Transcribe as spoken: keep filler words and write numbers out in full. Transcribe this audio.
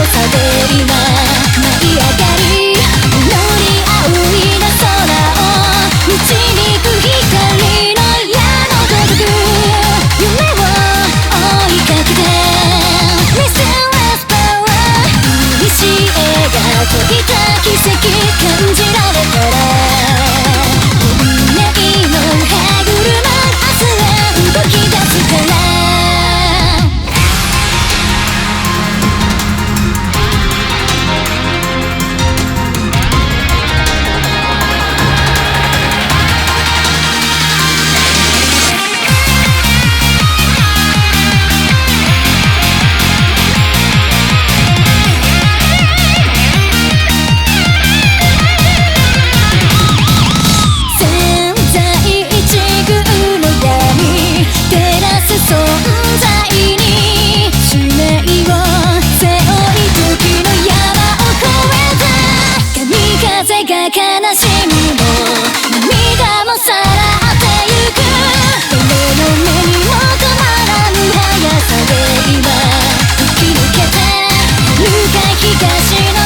さで今舞い上がり、より青いな空を導く光の矢のごとく夢を追いかけて Mysterious Power 西へが飛びた奇跡感じられたら運命の歯車明日へ動き出すから。存在に使命を背負い時の山を越えた神風が悲しみも涙もさらってゆく誰の目にも止まらぬ速さで今吹き抜けてるか東の